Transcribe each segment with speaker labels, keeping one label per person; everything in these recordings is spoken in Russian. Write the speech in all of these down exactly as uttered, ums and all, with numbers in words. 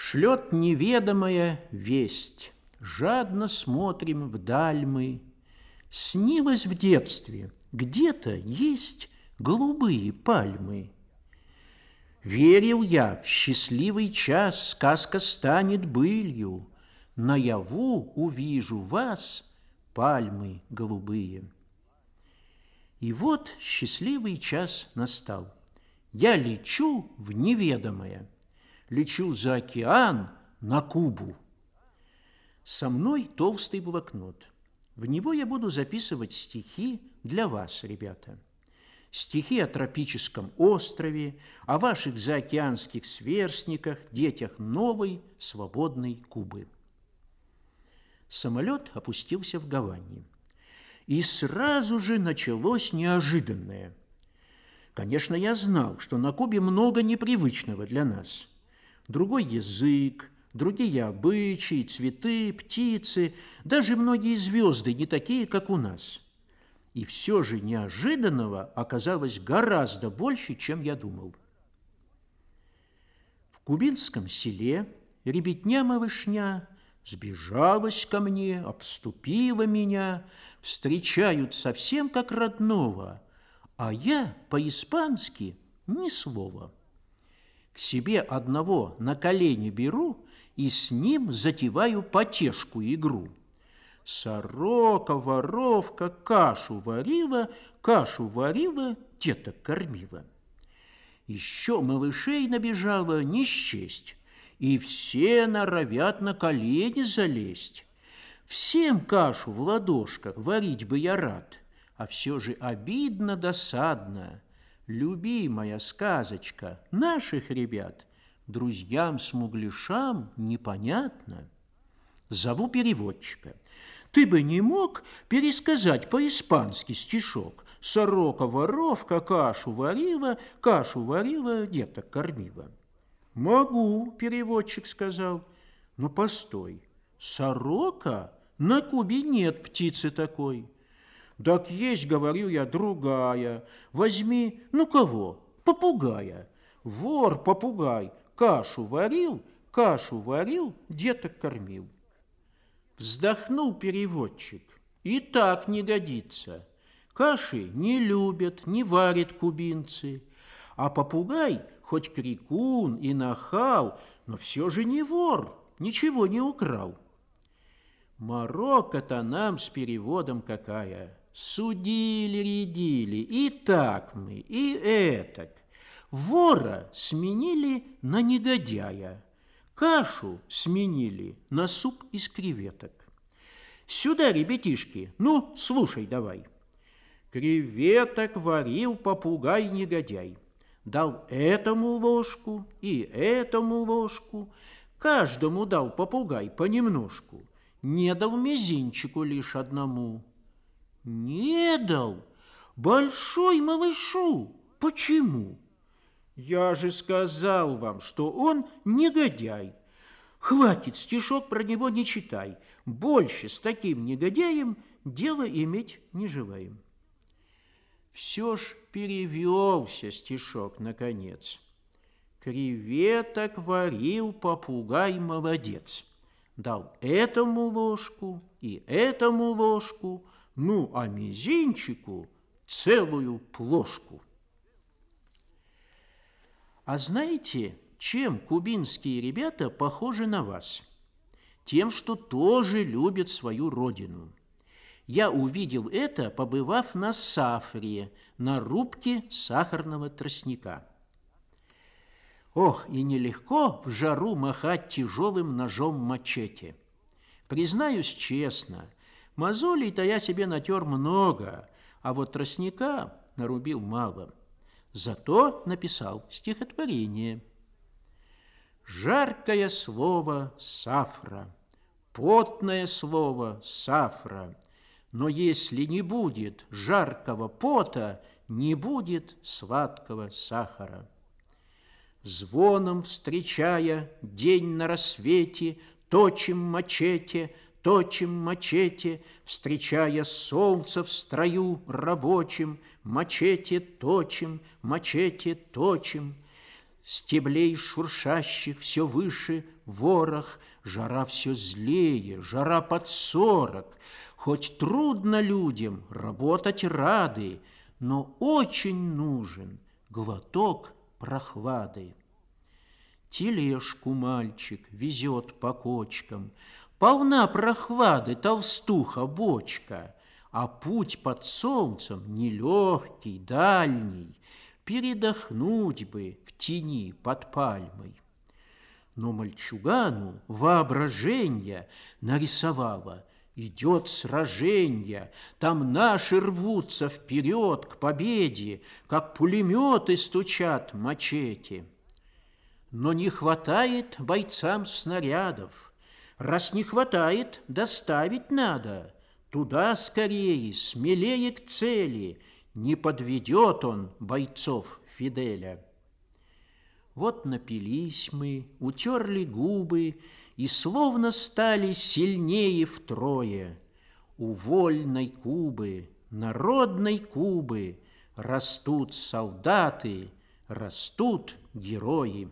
Speaker 1: Шлет неведомая весть, жадно смотрим вдаль мы. Снилось в детстве, где-то есть голубые пальмы. Верил я, в счастливый час сказка станет былью, наяву увижу вас, пальмы голубые. И вот счастливый час настал. Я лечу в неведомое, лечу за океан на Кубу. Со мной толстый блокнот. В него я буду записывать стихи для вас, ребята. Стихи о тропическом острове, о ваших заокеанских сверстниках, детях новой свободной Кубы. Самолет опустился в Гаване. И сразу же началось неожиданное. Конечно, я знал, что на Кубе много непривычного для нас. Другой язык, другие обычаи, цветы, птицы, даже многие звезды не такие, как у нас. И все же неожиданного оказалось гораздо больше, чем я думал. В кубинском селе ребятня-малышня сбежалась ко мне, обступила меня, встречают совсем как родного, а я по-испански ни слова. К себе одного на колени беру и с ним затеваю потешку игру. Сорока, воровка, кашу варила, кашу варила, деток кормила. Еще малышей набежало не счесть, и все норовят на колени залезть. Всем кашу в ладошках варить бы я рад, а все же обидно, досадно. Любимая сказочка наших ребят друзьям-смуглишам непонятно. Зову переводчика. Ты бы не мог пересказать по-испански стишок? Сорока-воровка кашу варила, кашу варила, деток кормила. Могу, переводчик сказал. Но постой, сорока? На Кубе нет птицы такой. Так есть, говорю я, другая. Возьми, ну кого? Попугая. Вор-попугай кашу варил, кашу варил, деток кормил. Вздохнул переводчик. И так не годится. Каши не любят, не варят кубинцы. А попугай, хоть крикун и нахал, но все же не вор, ничего не украл. Морока-то нам с переводом какая. Судили-рядили, и так мы, и этак. Вора сменили на негодяя, кашу сменили на суп из креветок. Сюда, ребятишки, ну, слушай давай. Креветок варил попугай-негодяй. Дал этому ложку и этому ложку. Каждому дал попугай понемножку. Не дал мизинчику лишь одному. Не дал большой малышу. Почему? Я же сказал вам, что он негодяй. Хватит, стишок про него не читай. Больше с таким негодяем дело иметь не желаем. Все ж перевелся стишок наконец. Креветок варил попугай молодец. Дал этому ложку и этому ложку, ну, а мизинчику целую плошку. А знаете, чем кубинские ребята похожи на вас? Тем, что тоже любят свою родину. Я увидел это, побывав на Сафре, на рубке сахарного тростника. Ох, и нелегко в жару махать тяжелым ножом мачете. Признаюсь честно, мозолей-то я себе натер много, а вот тростника нарубил мало. Зато написал стихотворение. Жаркое слово сафра, потное слово сафра, но если не будет жаркого пота, не будет сладкого сахара. Звоном встречая день на рассвете, точим мачете, точим мачете, встречая солнце в строю рабочим, мачете точим, мачете точим. Стеблей шуршащих все выше ворох, жара все злее, жара под сорок. Хоть трудно людям, работать рады, но очень нужен глоток прохлады. Тележку мальчик везет по кочкам, полна прохлады толстуха бочка, а путь под солнцем нелегкий, дальний, передохнуть бы в тени под пальмой. Но мальчугану воображение нарисовало: идет сраженье, там наши рвутся вперед к победе, как пулеметы стучат мачете. Но не хватает бойцам снарядов. Раз не хватает, доставить надо. Туда скорее, смелее к цели. Не подведет он бойцов Фиделя. Вот напились мы, утерли губы и словно стали сильнее втрое. У вольной Кубы, народной Кубы растут солдаты, растут герои.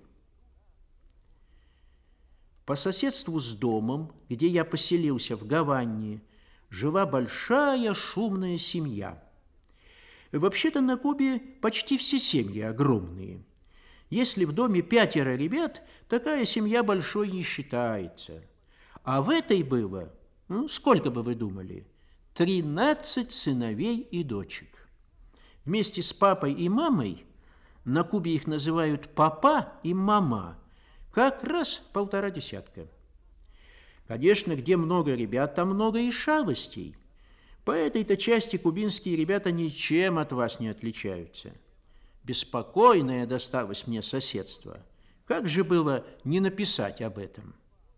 Speaker 1: По соседству с домом, где я поселился в Гаване, жила большая шумная семья. Вообще-то на Кубе почти все семьи огромные. Если в доме пятеро ребят, такая семья большой не считается. А в этой было, ну, сколько бы вы думали, тринадцать сыновей и дочек. Вместе с папой и мамой, на Кубе их называют папа и мама, как раз полтора десятка. Конечно, где много ребят, там много и шалостей. По этой-то части кубинские ребята ничем от вас не отличаются. Беспокойное досталось мне соседство. Как же было не написать об этом?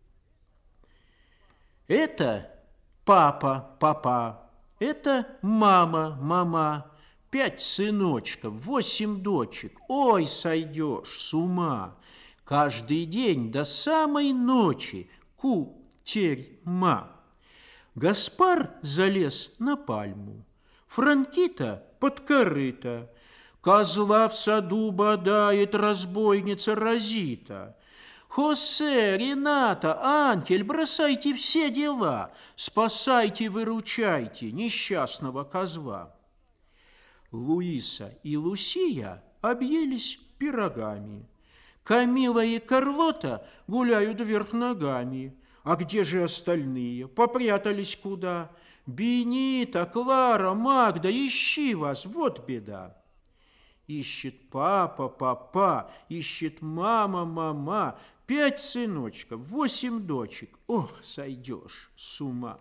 Speaker 1: Это папа, папа, это мама, мама, пять сыночков, восемь дочек. Ой, сойдешь с ума! Каждый день до самой ночи кутерьма. Гаспар залез на пальму, Франкита под корыто, козла в саду бодает разбойница Розита. Хосе, Рената, Анхель, бросайте все дела, спасайте, выручайте несчастного козла. Луиса и Лусия объелись пирогами. Камила и Карлота гуляют вверх ногами. А где же остальные? Попрятались куда? Бенита, Клара, Магда, ищи вас, вот беда. Ищет папа, папа, ищет мама, мама, пять сыночков, восемь дочек. Ох, сойдешь с ума.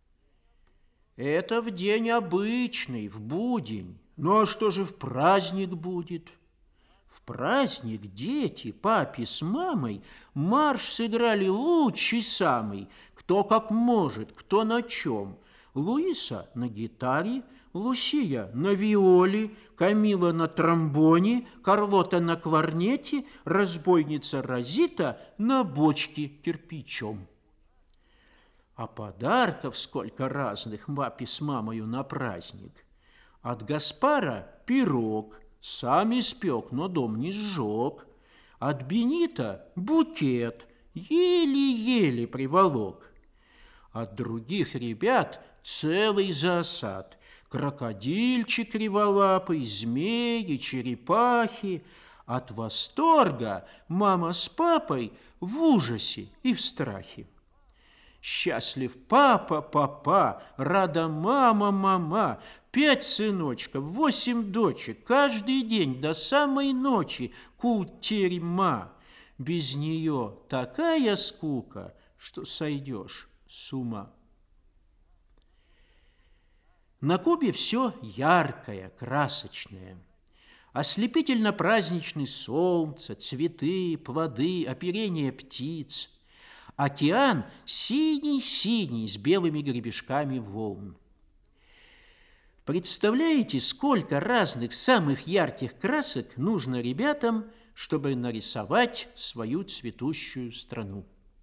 Speaker 1: Это в день обычный, в будень. Ну а что же в праздник будет? В праздник дети папе с мамой марш сыграли лучший самый, кто как может, кто на чем. Луиса на гитаре, Лусия на виоле, Камила на тромбоне, Карлота на кларнете, разбойница Розита на бочке кирпичом. А подарков сколько разных папе с мамою на праздник. От Гаспара пирог, сам испек, но дом не сжег. От Бенита букет, еле-еле приволок. От других ребят целый засад. Крокодильчик криволапый, змеи, черепахи. От восторга мама с папой в ужасе и в страхе. Счастлив папа, папа, рада мама, мама, пять сыночков, восемь дочек, каждый день до самой ночи кутерьма. Без нее такая скука, что сойдешь с ума. На Кубе все яркое, красочное. Ослепительно-праздничный солнце, цветы, плоды, оперение птиц. Океан синий-синий с белыми гребешками волн. Представляете, сколько разных самых ярких красок нужно ребятам, чтобы нарисовать свою цветущую страну?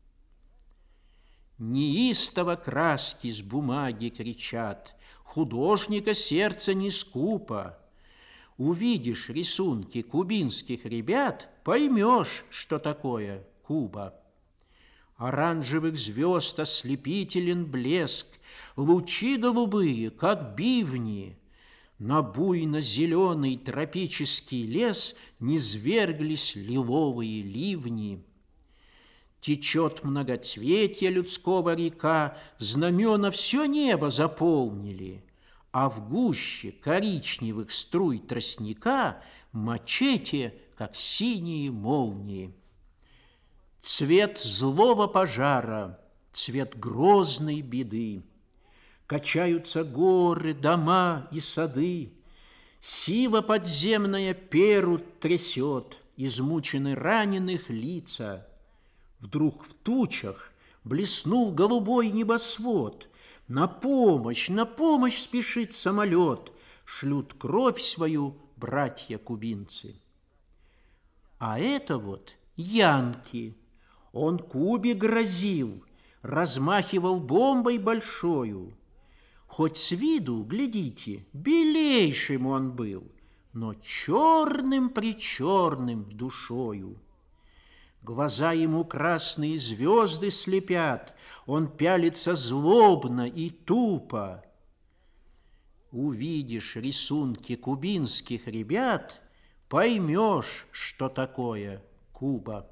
Speaker 1: Неистово краски с бумаги кричат, художника сердце не скупо. Увидишь рисунки кубинских ребят, поймешь, что такое Куба. Оранжевых звезд ослепителен блеск, лучи голубые, как бивни. На буйно-зеленый тропический лес низверглись лиловые ливни. Течет многоцветье людского река, знамена все небо заполнили, а в гуще коричневых струй тростника мачете, как синие молнии. Цвет злого пожара, цвет грозной беды. Качаются горы, дома и сады. Сила подземная перу трясет, измучены раненых лица. Вдруг в тучах блеснул голубой небосвод. На помощь, на помощь спешит самолет. Шлют кровь свою братья-кубинцы. А это вот Янки. Он Кубе грозил, размахивал бомбой большою. Хоть с виду, глядите, белейшим он был, но черным-причерным душою. Глаза ему красные звезды слепят, он пялится злобно и тупо. Увидишь рисунки кубинских ребят, поймешь, что такое Куба.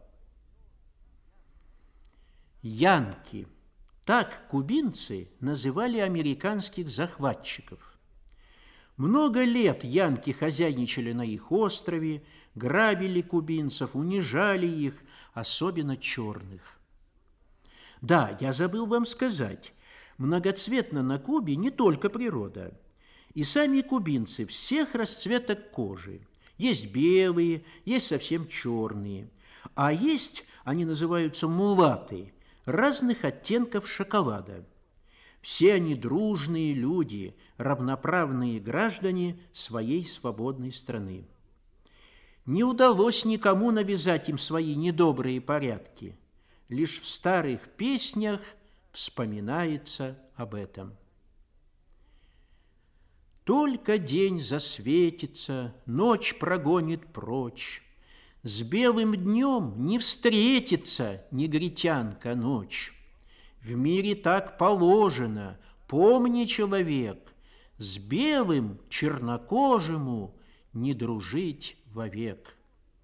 Speaker 1: Янки. Так кубинцы называли американских захватчиков. Много лет янки хозяйничали на их острове, грабили кубинцев, унижали их, особенно черных. Да, я забыл вам сказать, многоцветна на Кубе не только природа. И сами кубинцы всех расцветок кожи. Есть белые, есть совсем черные. А есть, они называются мулаты, разных оттенков шоколада. Все они дружные люди, равноправные граждане своей свободной страны. Не удалось никому навязать им свои недобрые порядки. Лишь в старых песнях вспоминается об этом. Только день засветится, ночь прогонит прочь. С белым днем не встретится негритянка ночь. В мире так положено, помни, человек, с белым чернокожему не дружить вовек.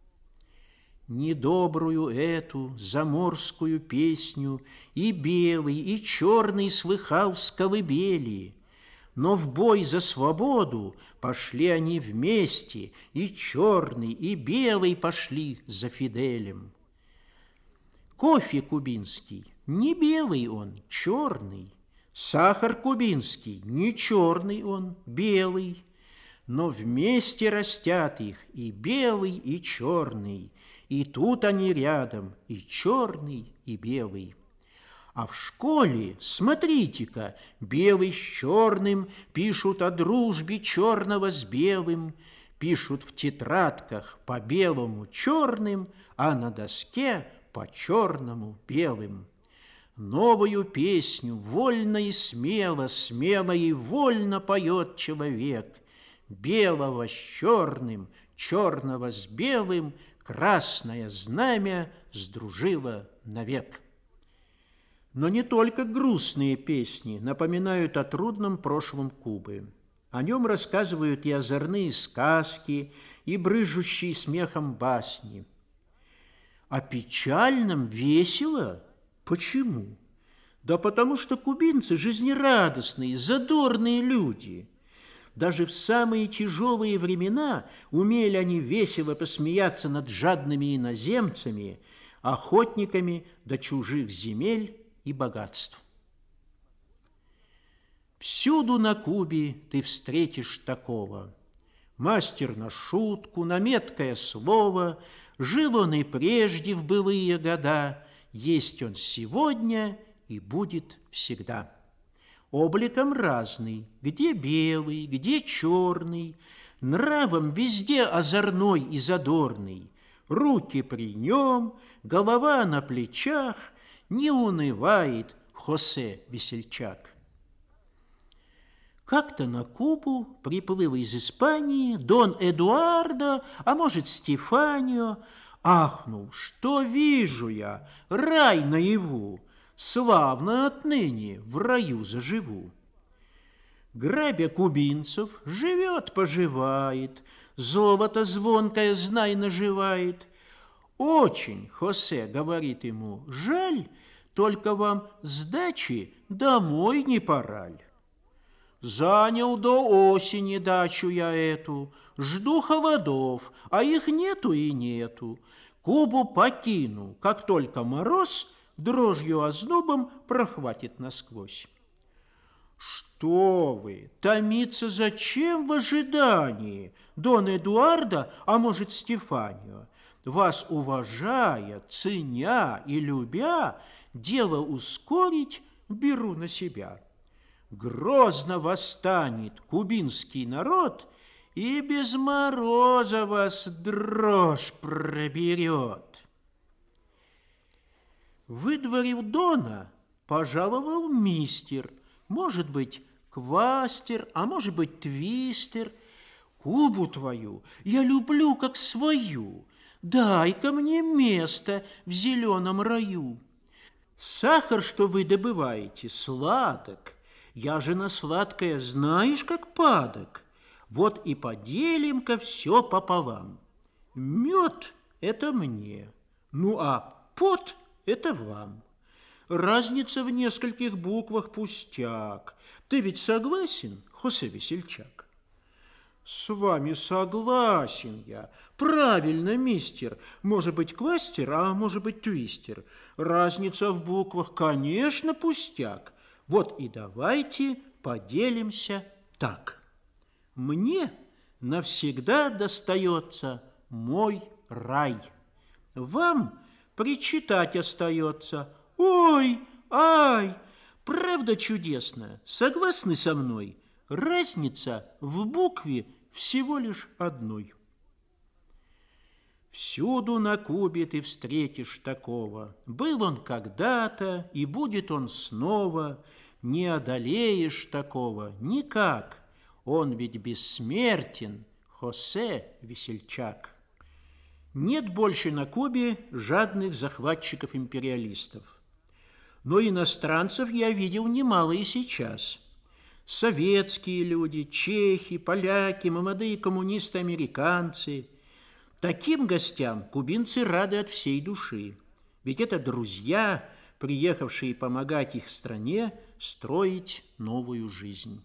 Speaker 1: Недобрую эту заморскую песню и белый, и черный слыхал с колыбели. Но в бой за свободу пошли они вместе, и черный, и белый пошли за Фиделем. Кофе кубинский, не белый он, черный. Сахар кубинский, не черный он, белый. Но вместе растят их и белый, и черный. И тут они рядом, и черный, и белый. А в школе, смотрите-ка, белый с черным пишут о дружбе черного с белым, пишут в тетрадках по белому черным, а на доске по черному белым. Новую песню вольно и смело, смело и вольно поет человек. Белого с черным, черного с белым, красное знамя сдружило навек. Но не только грустные песни напоминают о трудном прошлом Кубы. О нем рассказывают и озорные сказки, и брыжущие смехом басни. О печальном весело? Почему? Да потому что кубинцы жизнерадостные, задорные люди. Даже в самые тяжелые времена умели они весело посмеяться над жадными иноземцами, охотниками до чужих земель и богатств. Всюду на Кубе ты встретишь такого. Мастер на шутку, на меткое слово, жил он и прежде в былые года, есть он сегодня и будет всегда. Обликом разный, где белый, где черный, нравом везде озорной и задорный, руки при нем, голова на плечах, не унывает Хосе Весельчак. Как-то на Кубу приплыл из Испании Дон Эдуардо, а может, Стефанио. Ахнул: что вижу я, рай наяву, славно отныне в раю заживу. Грабя кубинцев, живет-поживает, золото звонкое, знай, наживает. Очень, Хосе, говорит ему, жаль, только вам сдачи домой не пора ль? Занял до осени дачу я эту, жду холодов, а их нету и нету. Кубу покину, как только мороз дрожью ознобом прохватит насквозь. Что вы, томиться зачем в ожидании, Дон Эдуардо, а может, Стефанио? Вас уважая, ценя и любя, дело ускорить беру на себя. Грозно восстанет кубинский народ, и без мороза вас дрожь проберет. Выдворил Дона, пожаловал мистер, может быть, квастер, а может быть, твистер. Кубу твою я люблю как свою, дай-ка мне место в зеленом раю. Сахар, что вы добываете, сладок, я же на сладкое знаешь, как падок. Вот и поделим-ка все пополам. Мед – это мне, ну а пот – это вам. Разница в нескольких буквах пустяк. Ты ведь согласен, Хосе Весельчак? С вами согласен я. Правильно, мистер. Может быть, квастер, а может быть, твистер. Разница в буквах, конечно, пустяк. Вот и давайте поделимся так. Мне навсегда достается мой рай. Вам причитать остается. Ой, ай, правда чудесная, согласны со мной? Разница в букве всего лишь одной. Всюду на Кубе ты встретишь такого. Был он когда-то, и будет он снова. Не одолеешь такого никак. Он ведь бессмертен, Хосе Весельчак. Нет больше на Кубе жадных захватчиков-империалистов. Но иностранцев я видел немало и сейчас. Советские люди, чехи, поляки, молодые коммунисты-американцы. Таким гостям кубинцы рады от всей души. Ведь это друзья, приехавшие помогать их стране строить новую жизнь.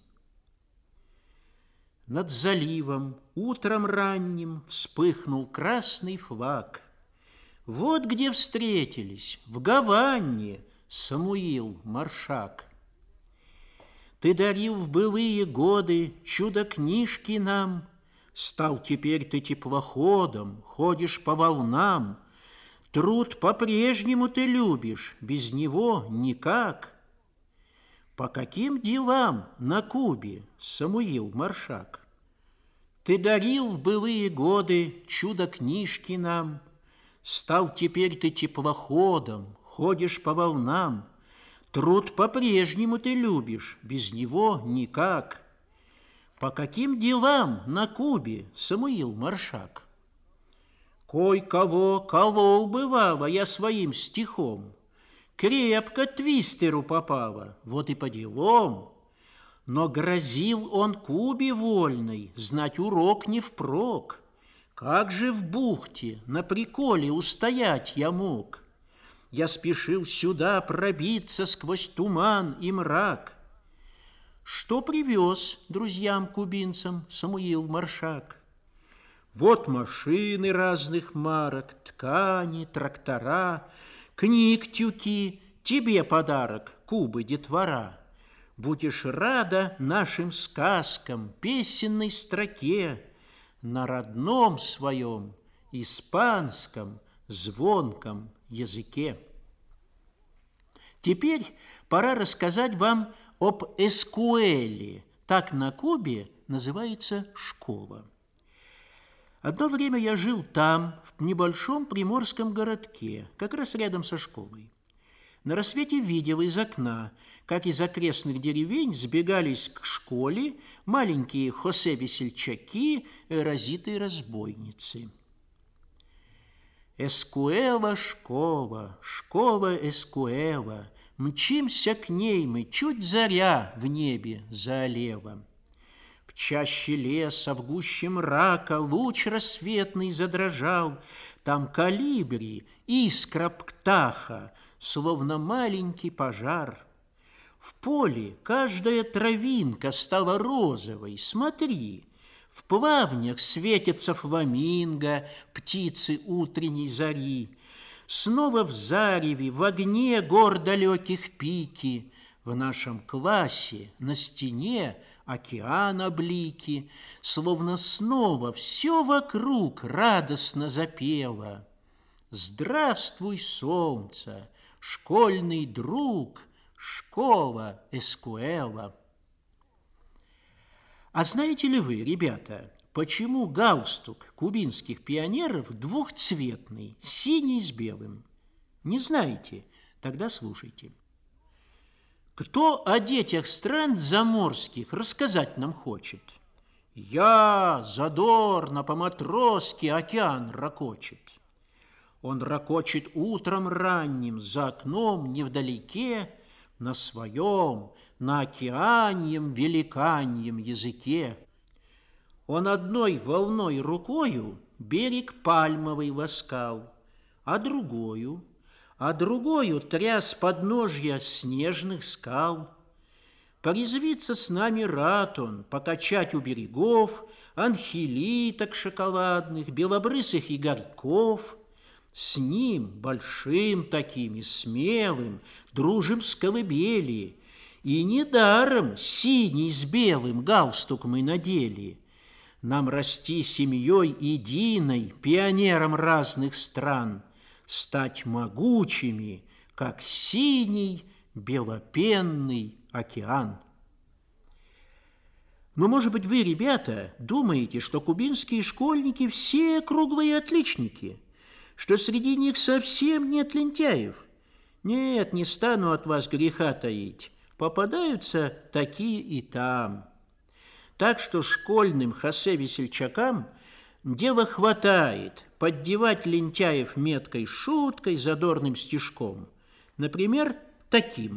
Speaker 1: Над заливом утром ранним вспыхнул красный флаг. Вот где встретились, в Гаване, Самуил Маршак. Ты дарил в былые годы чудо-книжки нам, стал теперь ты теплоходом, ходишь по волнам. Труд по-прежнему ты любишь, без него никак. По каким делам на Кубе, Самуил Маршак? Ты дарил в былые годы чудо-книжки нам, стал теперь ты теплоходом, ходишь по волнам. Труд по-прежнему ты любишь, без него никак. По каким делам на Кубе, Самуил Маршак? Кой-кого колол бывало я своим стихом, крепко твистеру попало, вот и по делам. Но грозил он Кубе вольной, знать урок не впрок. Как же в бухте на приколе устоять я мог? Я спешил сюда пробиться сквозь туман и мрак. Что привез друзьям-кубинцам Самуил Маршак? Вот машины разных марок, ткани, трактора, книг тюки, тебе подарок, Кубы детвора. Будешь рада нашим сказкам, песенной строке, на родном своем испанском звонком языке. Теперь пора рассказать вам об эскуэле. Так на Кубе называется школа. Одно время я жил там, в небольшом приморском городке, как раз рядом со школой. На рассвете видел из окна, как из окрестных деревень сбегались к школе маленькие Хосе-весельчаки, разитые разбойницы. Эскуэва школа, школа Эскуэва, мчимся к ней мы, чуть заря в небе заолева. В чаще леса, в гуще мрака луч рассветный задрожал, там калибри, искра птаха, словно маленький пожар. В поле каждая травинка стала розовой, смотри, в плавнях светятся фламинго, птицы утренней зари. Снова в зареве, в огне гор далеких пики, в нашем классе на стене океана блики, словно снова все вокруг радостно запело. Здравствуй, солнце, школьный друг, школа Эскуэва. А знаете ли вы, ребята, почему галстук кубинских пионеров двухцветный, синий с белым? Не знаете? Тогда слушайте. Кто о детях стран заморских рассказать нам хочет? Я задорно по-матросски океан ракочет. Он ракочет утром ранним, за окном невдалеке, на своем, на океаньем великаньем языке. Он одной волной рукою берег пальмовый ласкал, а другою, а другою тряс подножья снежных скал. Порезвиться с нами рад он, покачать у берегов анхелиток шоколадных, белобрысых игорьков. С ним, большим таким и смелым, дружим с колыбели, и недаром синий с белым галстук мы надели. Нам расти семьей единой, пионером разных стран, стать могучими, как синий белопенный океан. Но, может быть, вы, ребята, думаете, что кубинские школьники все круглые отличники, что среди них совсем нет лентяев? Нет, не стану от вас греха таить. Попадаются такие и там. Так что школьным Хосе-весельчакам дела хватает поддевать лентяев меткой шуткой, задорным стишком. Например, таким.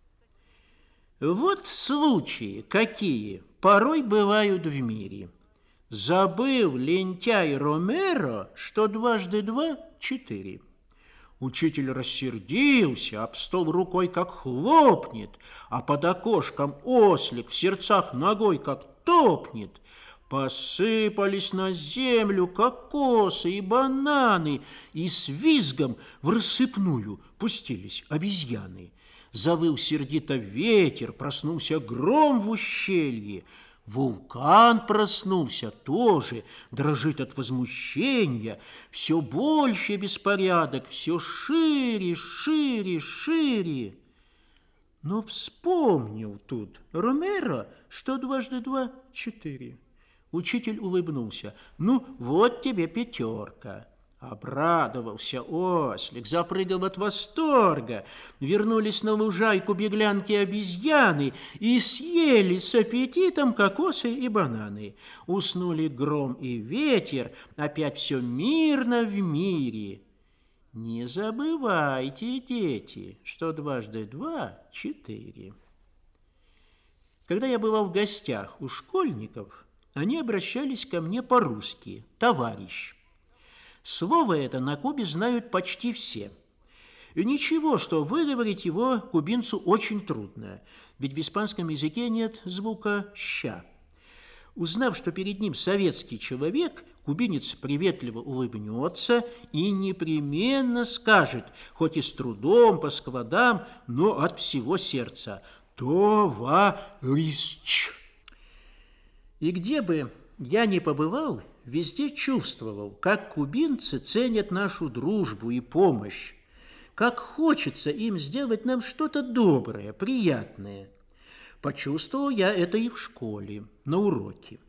Speaker 1: Вот случаи, какие порой бывают в мире. Забыл лентяй Ромеро, что дважды два – четыре. Учитель рассердился, об стол рукой как хлопнет, а под окошком ослик в сердцах ногой как топнет. Посыпались на землю кокосы и бананы, и с визгом в рассыпную пустились обезьяны. Завыл сердито ветер, проснулся гром в ущелье. Вулкан проснулся тоже, дрожит от возмущения. Все больше беспорядок, все шире, шире, шире. Но вспомнил тут Ромеро, что дважды два – четыре. Учитель улыбнулся. Ну, вот тебе пятерка. Обрадовался ослик, запрыгал от восторга. Вернулись на лужайку беглянки-обезьяны и съели с аппетитом кокосы и бананы. Уснули гром и ветер, опять все мирно в мире. Не забывайте, дети, что дважды два – четыре. Когда я бывал в гостях у школьников, они обращались ко мне по-русски «товарищ». Слово это на Кубе знают почти все. И ничего, что выговорить его кубинцу очень трудно, ведь в испанском языке нет звука «ща». Узнав, что перед ним советский человек, кубинец приветливо улыбнется и непременно скажет, хоть и с трудом, по складам, но от всего сердца «товарищ». И где бы я ни побывал, везде чувствовал, как кубинцы ценят нашу дружбу и помощь, как хочется им сделать нам что-то доброе, приятное. Почувствовал я это и в школе, на уроке.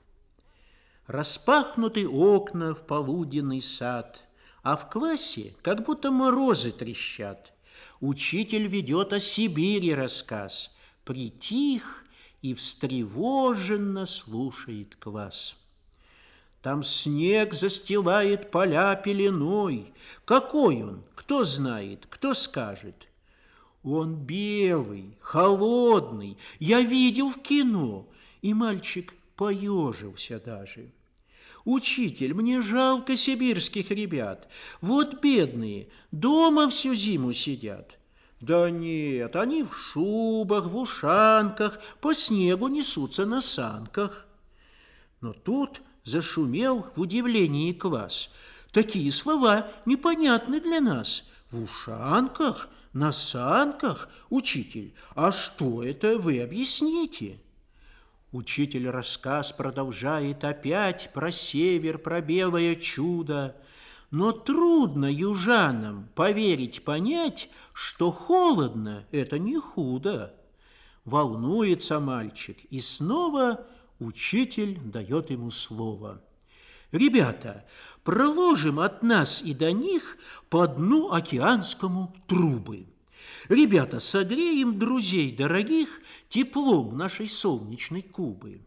Speaker 1: Распахнуты окна в полуденный сад, а в классе как будто морозы трещат. Учитель ведет о Сибири рассказ, притих и встревоженно слушает квас. Там снег застилает поля пеленой. Какой он, кто знает, кто скажет? Он белый, холодный, я видел в кино, и мальчик поежился даже. Учитель, мне жалко сибирских ребят. Вот бедные, дома всю зиму сидят. Да нет, они в шубах, в ушанках, по снегу несутся на санках. Но тут зашумел в удивлении квас. Такие слова непонятны для нас. В ушанках, на санках, учитель, а что это, вы объясните? Учитель рассказ продолжает опять про север, про белое чудо. Но трудно южанам поверить, понять, что холодно – это не худо. Волнуется мальчик, и снова учитель дает ему слово. Ребята, проложим от нас и до них по дну океанскому трубы. Ребята, согреем друзей дорогих теплом нашей солнечной Кубы.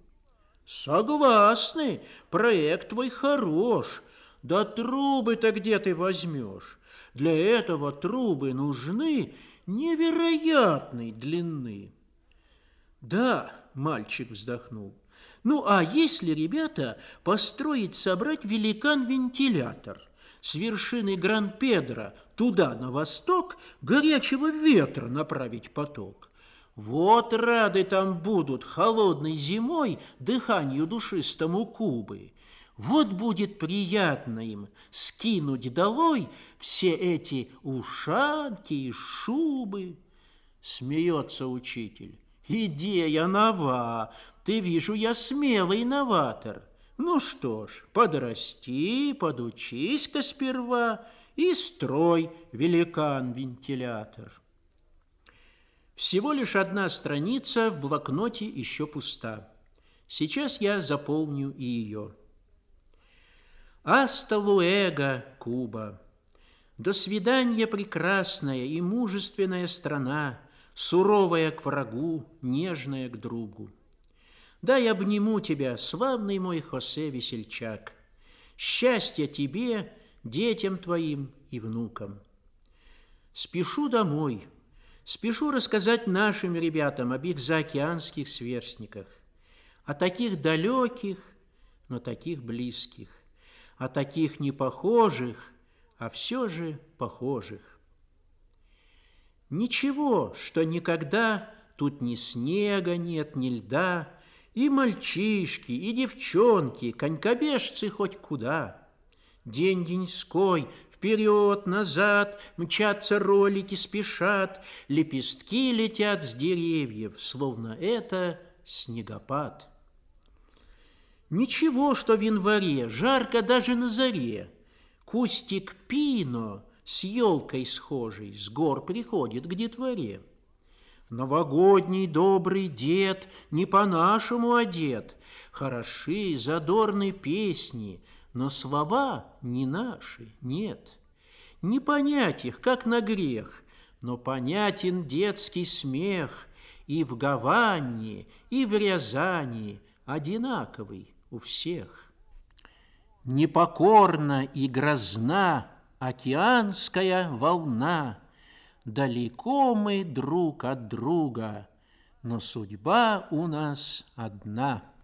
Speaker 1: Согласны, проект твой хорош. Да трубы-то где ты возьмешь? Для этого трубы нужны невероятной длины. Да, мальчик вздохнул. Ну, а если, ребята, построить, собрать великан-вентилятор с вершины Гран-Педро туда, на восток, горячего ветра направить поток? Вот рады там будут холодной зимой дыханию душистому Кубы. Вот будет приятно им скинуть долой все эти ушанки и шубы. Смеется учитель. Идея нова, ты, вижу, я смелый новатор. Ну что ж, подрасти, подучись-ка сперва и строй великан-вентилятор. Всего лишь одна страница в блокноте еще пуста. Сейчас я заполню и ее. Аста луэго, Куба. До свидания, прекрасная и мужественная страна, суровая к врагу, нежная к другу. Дай обниму тебя, славный мой Хосе-весельчак. Счастья тебе, детям твоим и внукам. Спешу домой, спешу рассказать нашим ребятам об их заокеанских сверстниках, о таких далеких, но таких близких, о таких непохожих, а все же похожих. Ничего, что никогда тут ни снега нет, ни льда, и мальчишки, и девчонки, конькобежцы хоть куда. День-деньской, вперед, назад, мчатся ролики, спешат, лепестки летят с деревьев, словно это снегопад. Ничего, что в январе, жарко даже на заре, кустик пино с елкой схожей с гор приходит к детворе. Новогодний добрый дед не по-нашему одет, хороши задорные песни, но слова не наши, нет. Не понять их, как на грех, но понятен детский смех и в Гаване, и в Рязани одинаковый у всех. Непокорна и грозна океанская волна, далеко мы друг от друга, но судьба у нас одна.